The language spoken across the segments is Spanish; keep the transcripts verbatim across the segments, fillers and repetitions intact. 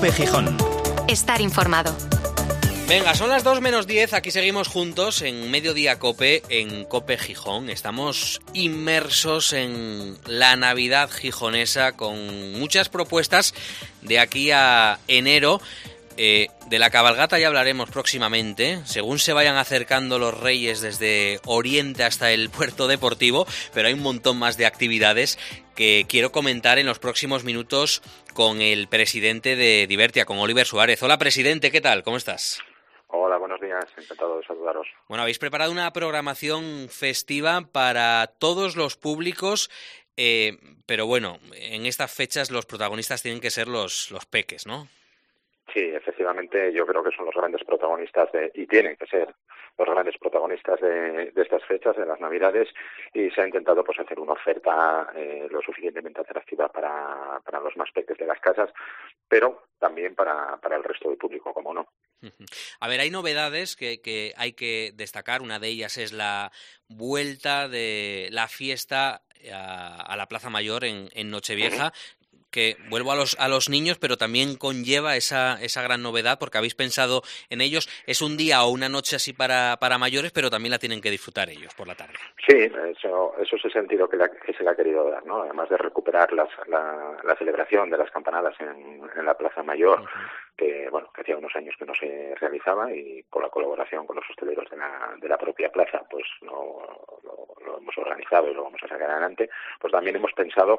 COPE Gijón. Estar informado. Venga, son las dos menos diez, aquí seguimos juntos en Mediodía COPE, en COPE Gijón. Estamos inmersos en la Navidad gijonesa con muchas propuestas de aquí a enero. Eh, de la cabalgata ya hablaremos próximamente, según se vayan acercando los Reyes desde Oriente hasta el puerto deportivo, pero hay un montón más de actividades que quiero comentar en los próximos minutos con el presidente de Divertia, con Oliver Suárez. Hola, presidente, ¿qué tal? ¿Cómo estás? Hola, buenos días, encantado de saludaros. Bueno, habéis preparado una programación festiva para todos los públicos, eh, pero bueno, en estas fechas los protagonistas tienen que ser los, los peques, ¿no? Sí, efectivamente, yo creo que son los grandes protagonistas de, y tienen que ser los grandes protagonistas de, de estas fechas, de las Navidades, y se ha intentado pues hacer una oferta eh, lo suficientemente atractiva para, para los más peques de las casas, pero también para, para el resto del público, como no. A ver, hay novedades que, que hay que destacar. Una de ellas es la vuelta de la fiesta a, a la Plaza Mayor en, en Nochevieja, que vuelvo a los a los niños, pero también conlleva esa esa gran novedad, porque habéis pensado en ellos. Es un día o una noche así para para mayores, pero también la tienen que disfrutar ellos por la tarde. Sí, eso, eso es el sentido que, la, que se le ha querido dar, ¿no? Además de recuperar las, la, la celebración de las campanadas en, en la Plaza Mayor, uh-huh. que bueno, que hacía unos años que no se realizaba, y con la colaboración con los hosteleros de la, de la propia plaza, pues lo, lo, lo hemos organizado y lo vamos a sacar adelante. Pues también hemos pensado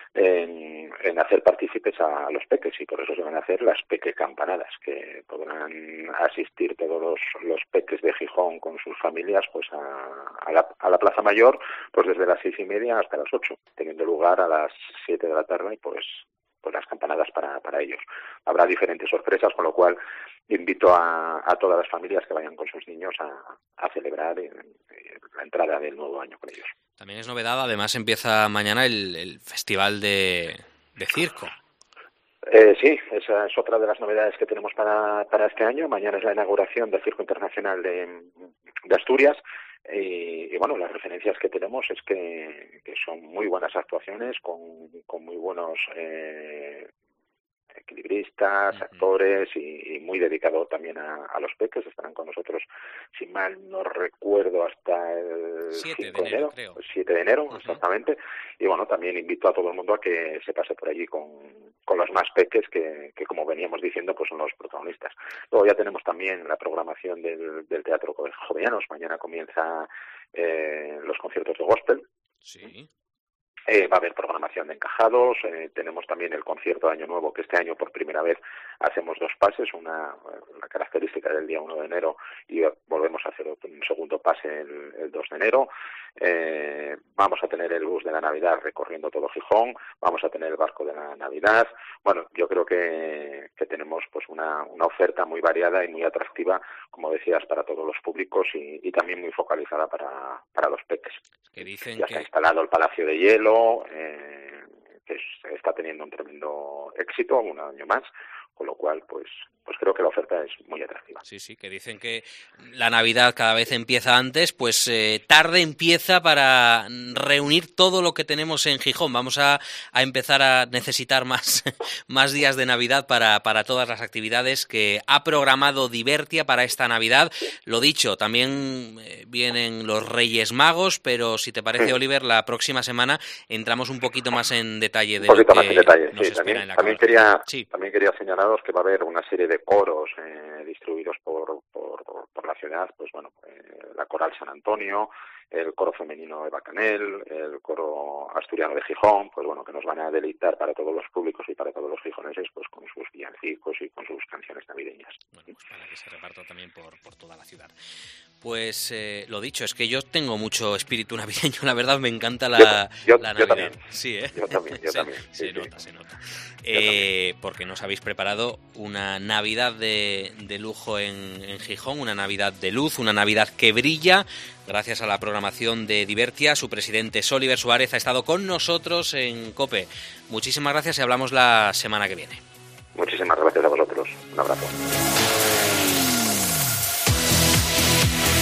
en, en hacer partícipes a los peques, y por eso se van a hacer las peque campanadas, que podrán asistir todos los, los peques de Gijón con sus familias pues a, a, la, a la Plaza Mayor, pues desde las seis y media hasta las ocho, teniendo lugar a las siete de la tarde, y pues pues las campanadas para, para ellos. Habrá diferentes sorpresas, con lo cual invito a, a todas las familias que vayan con sus niños a, a celebrar en, en la entrada del nuevo año con ellos. También es novedad, además empieza mañana el, el Festival de, de Circo. Eh, sí, esa es otra de las novedades que tenemos para, para este año. Mañana es la inauguración del Circo Internacional de, de Asturias. Y, y bueno, las referencias que tenemos es que, que son muy buenas actuaciones con, con muy buenos eh, equilibristas, uh-huh. actores, y, y muy dedicado también a, a los peques. Estarán con nosotros, si mal no recuerdo, hasta el siete de enero, creo. siete de enero, uh-huh. exactamente. Y bueno, también invito a todo el mundo a que se pase por allí con, con los más peques, que, que como veníamos diciendo, pues son los protagonistas. Luego ya tenemos también la programación del, del Teatro Jovellanos. Mañana comienza eh, los conciertos de gospel. Sí. Eh, va a haber programación de encajados, eh, tenemos también el concierto de Año Nuevo, que este año por primera vez hacemos dos pases, una, una característica del día uno de enero, y volvemos a hacer un segundo pase el, el dos de enero. Eh, vamos a tener el bus de la Navidad recorriendo todo Gijón, vamos a tener el barco de la Navidad. Bueno, yo creo que, que tenemos pues una, una oferta muy variada y muy atractiva, como decías, para todos los públicos, y, y también muy focalizada para, para los peques. Que dicen ya que... se ha instalado el Palacio de Hielo, eh, que está teniendo un tremendo éxito, un año más, con lo cual pues pues creo que la oferta es muy atractiva. Sí, sí, que dicen que la Navidad cada vez empieza antes, pues eh, tarde empieza para reunir todo lo que tenemos en Gijón. Vamos a, a empezar a necesitar más, más días de Navidad para, para todas las actividades que ha programado Divertia para esta Navidad. Lo dicho, también eh, vienen los Reyes Magos, pero si te parece, Oliver, la próxima semana entramos un poquito más en detalle de un poquito lo que más en detalle. nos Sí, espera también, en la también cabalgata. quería Sí. También quería señalaros que va a haber una serie de coros eh, distribuidos por, por, por la ciudad, pues bueno, eh, la Coral San Antonio, el coro femenino de Bacanel, el coro asturiano de Gijón, pues bueno, que nos van a deleitar para todos los públicos y para todos los gijoneses, pues con sus villancicos y con sus canciones navideñas. Bueno, pues para que se reparta también por, por toda la ciudad. Pues eh, lo dicho, es que yo tengo mucho espíritu navideño, la verdad me encanta la, yo, yo, la Navidad. Yo también. Sí, ¿eh? Yo también, yo se, también. Sí, se sí. nota, se nota. Eh, porque nos habéis preparado una Navidad de, de lujo en, en Gijón, una Navidad de luz, una Navidad que brilla, gracias a la programación de Divertia. Su presidente, Oliver Suárez, ha estado con nosotros en COPE. Muchísimas gracias y hablamos la semana que viene. Muchísimas gracias a vosotros. Un abrazo.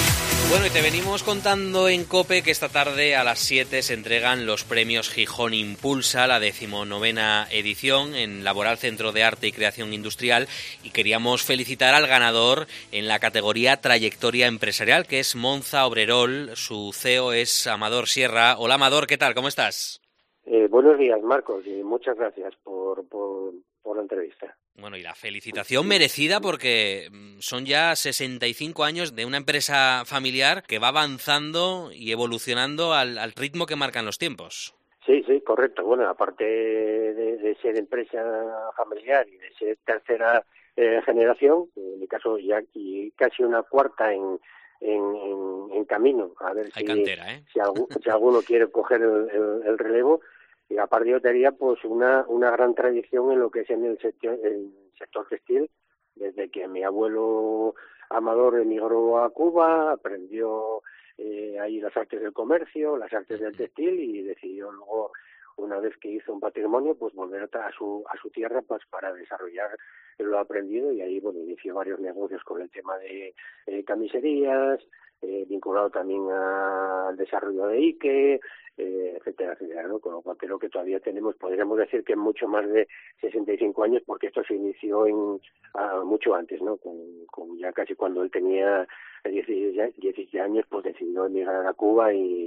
Bueno, y te venimos contando en COPE que esta tarde a las siete se entregan los premios Gijón Impulsa, la decimonovena edición en Laboral Centro de Arte y Creación Industrial, y queríamos felicitar al ganador en la categoría Trayectoria Empresarial, que es Monza Obrerol. Su C E O es Amador Sierra. Hola Amador, ¿qué tal? ¿Cómo estás? Eh, buenos días, Marcos, y muchas gracias por, por, por la entrevista. Bueno, y la felicitación merecida porque son ya sesenta y cinco años de una empresa familiar que va avanzando y evolucionando al, al ritmo que marcan los tiempos. Sí, sí, correcto. Bueno, aparte de, de ser empresa familiar y de ser tercera eh, generación, en mi caso ya y casi una cuarta en, en, en, en camino, a ver Hay si, cantera, ¿eh? si, algún, si alguno quiere coger el, el, el relevo. Y aparte yo diría pues una una gran tradición en lo que es en el sector, el sector textil, desde que mi abuelo Amador emigró a Cuba, aprendió eh, ahí las artes del comercio, las artes del textil, y decidió luego, una vez que hizo un patrimonio, pues volver a su a su tierra pues para desarrollar lo aprendido, y ahí bueno inició varios negocios con el tema de eh, camiserías, eh, vinculado también a, al desarrollo de Ike, eh, etcétera, etcétera, ¿no? Con lo cual creo que todavía tenemos, podríamos decir que mucho más de sesenta y cinco años, porque esto se inició en ah, mucho antes, ¿no? Con, con ya casi cuando él tenía diecisiete años, pues decidió emigrar a Cuba y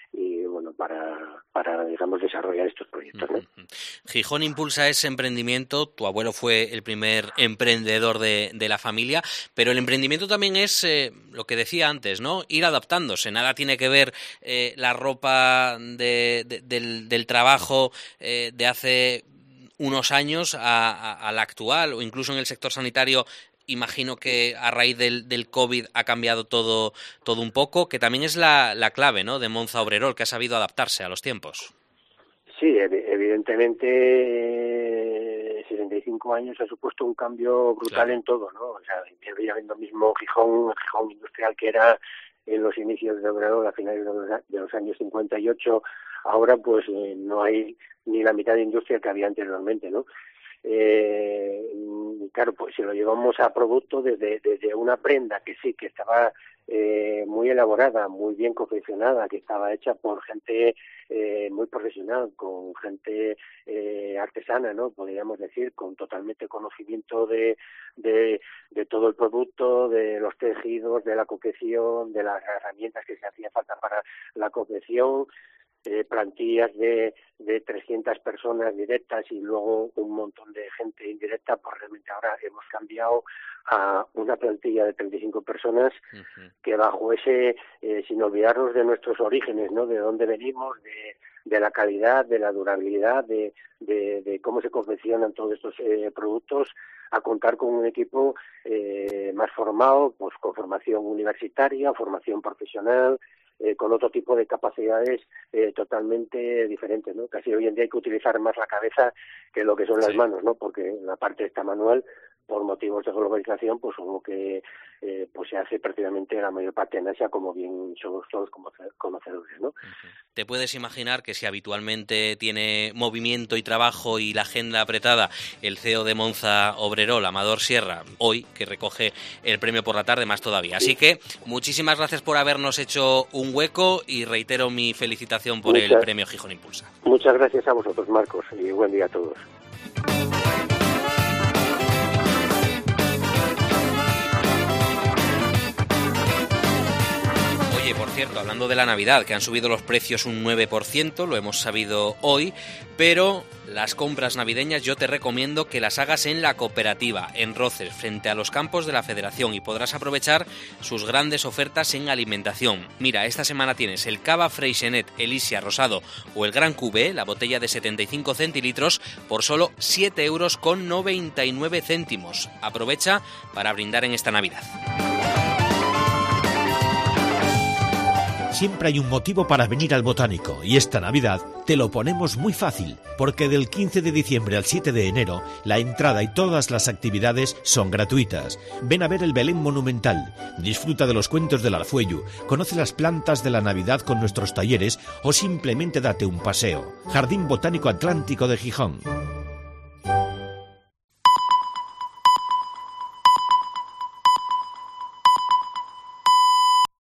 y bueno, para, para digamos, desarrollar estos proyectos, ¿no? Gijón Impulsa es emprendimiento, tu abuelo fue el primer emprendedor de, de la familia, pero el emprendimiento también es eh, lo que decía antes, ¿no? Ir adaptándose, nada tiene que ver eh, la ropa de, de, del, del trabajo eh, de hace unos años a, a, a la actual, o incluso en el sector sanitario. Imagino que a raíz del, del COVID ha cambiado todo todo un poco, que también es la, la clave, ¿no?, de Monza Obrerol, que ha sabido adaptarse a los tiempos. Sí, evidentemente sesenta y cinco años ha supuesto un cambio brutal, claro, en todo, ¿no? O sea, ya viendo mismo Gijón, Gijón industrial que era en los inicios de Obrerol a finales de los, de los años cincuenta y ocho, ahora pues eh, no hay ni la mitad de industria que había anteriormente, ¿no? Eh, claro, pues si lo llevamos a producto desde, desde una prenda que sí, que estaba eh, muy elaborada, muy bien confeccionada, que estaba hecha por gente eh, muy profesional, con gente eh, artesana, ¿no? Podríamos decir, con totalmente conocimiento de, de, de todo el producto, de los tejidos, de la confección, de las herramientas que se hacía falta para la confección. Eh, plantillas de, de trescientas personas directas y luego un montón de gente indirecta, pues realmente ahora hemos cambiado a una plantilla de treinta y cinco personas, uh-huh, que bajo ese, eh, sin olvidarnos de nuestros orígenes, ¿no?, de dónde venimos, de, de la calidad, de la durabilidad, de, de, de cómo se confeccionan todos estos eh, productos, a contar con un equipo eh, más formado, pues con formación universitaria, formación profesional, Eh, con otro tipo de capacidades eh, totalmente diferentes, ¿no? Casi hoy en día hay que utilizar más la cabeza que lo que son las, sí, manos, ¿no? Porque la parte esta manual, por motivos de globalización, pues como que eh, pues se hace prácticamente la mayor parte en Asia, como bien somos todos conocedores, ¿no? Uh-huh. Te puedes imaginar que si habitualmente tiene movimiento y trabajo y la agenda apretada el C E O de Monza Obrerol, Amador Sierra, hoy que recoge el premio por la tarde, más todavía. Así que muchísimas gracias por habernos hecho un hueco y reitero mi felicitación por muchas, el premio Gijón Impulsa. Muchas gracias a vosotros, Marcos, y buen día a todos. Oye, por cierto, hablando de la Navidad, que han subido los precios un nueve por ciento, lo hemos sabido hoy, pero las compras navideñas yo te recomiendo que las hagas en la cooperativa, en Roces, frente a los campos de la Federación, y podrás aprovechar sus grandes ofertas en alimentación. Mira, esta semana tienes el Cava Freixenet, Elisia Rosado o el Gran Cubé, la botella de setenta y cinco centilitros, por solo siete euros con noventa y nueve céntimos. Aprovecha para brindar en esta Navidad. Siempre hay un motivo para venir al Botánico, y esta Navidad te lo ponemos muy fácil, porque del quince de diciembre al siete de enero la entrada y todas las actividades son gratuitas. Ven a ver el Belén monumental, disfruta de los cuentos del Arfuellu, conoce las plantas de la Navidad con nuestros talleres o simplemente date un paseo. Jardín Botánico Atlántico de Gijón.